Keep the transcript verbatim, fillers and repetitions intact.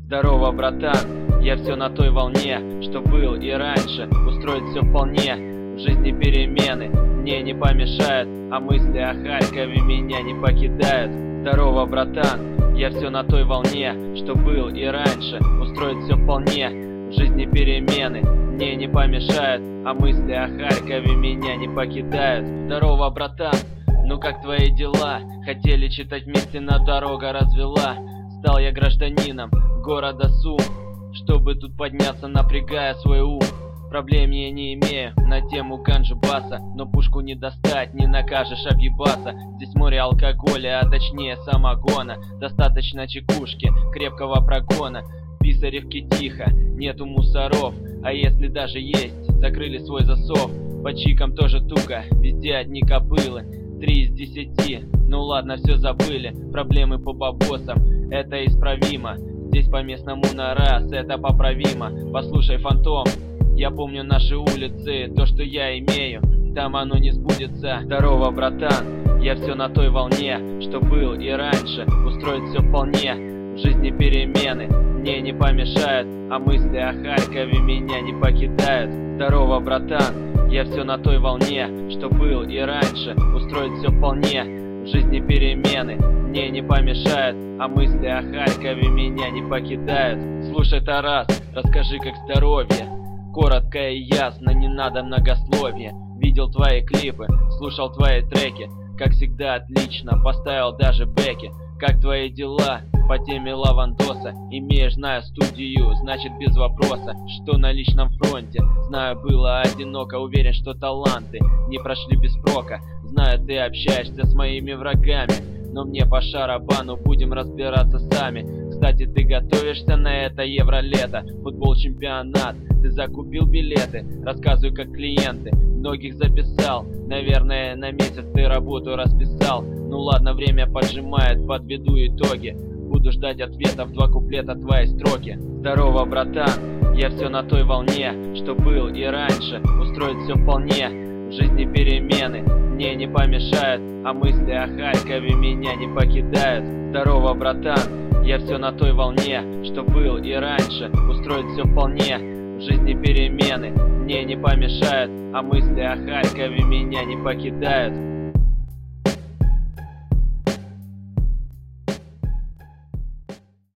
Здорово, братан, я все на той волне, что был и раньше. Устроить все вполне, в жизни перемены мне не помешают, а мысли о Харькове меня не покидают. Здорово, братан, я все на той волне, что был и раньше. Устроить все вполне, в жизни перемены мне не помешают, а мысли о Харькове меня не покидают. Здорово, братан, ну как твои дела? Хотели читать вместе, но дорога развела. Стал я гражданином города Сум, чтобы тут подняться, напрягая свой ум. Проблем я не имею на тему ганджи баса, но пушку не достать, не накажешь объебаться. Здесь море алкоголя, а точнее самогона. Достаточно чекушки, крепкого прогона. В Писаревке тихо, нету мусоров, а если даже есть, закрыли свой засов. По чикам тоже туго, везде одни кобылы. Три из десяти, ну ладно, все забыли. Проблемы по бабосам, это исправимо. Здесь по местному на раз, это поправимо. Послушай, фантом, я помню наши улицы, то, что я имею, там оно не сбудется. Здорово, братан, я все на той волне, что был и раньше. Устроить все вполне, в жизни перемены мне не помешают, а мысли о Харькове меня не покидают. Здорово, братан, я все на той волне, что был и раньше. Устроить все вполне, в жизни перемены мне не помешают, а мысли о Харькове меня не покидают. Слушай, Тарас, расскажи, как здоровье. Коротко и ясно, не надо многословия. Видел твои клипы, слушал твои треки, как всегда отлично, поставил даже бэки. Как твои дела по теме Лавандоса? Имеешь, знаю, студию, значит без вопроса. Что на личном фронте? Знаю, было одиноко, уверен, что таланты не прошли без прока. Знаю, ты общаешься с моими врагами, но мне по шарабану, будем разбираться сами. Кстати, ты готовишься на это евро-лето, футбол, чемпионат, ты закупил билеты, рассказывай как клиенты, многих записал, наверное, на месяц ты работу расписал. Ну ладно, время поджимает, подведу итоги, буду ждать ответов, два куплета твоей строки. Здорово, братан, я все на той волне, что был и раньше. Устроить все вполне, в жизни перемены мне не помешают, а мысли о Харькове меня не покидают. Здорово, братан, я все на той волне, что был и раньше. Устроить все вполне, в жизни перемены мне не помешают, а мысли о Харькове меня не покидают.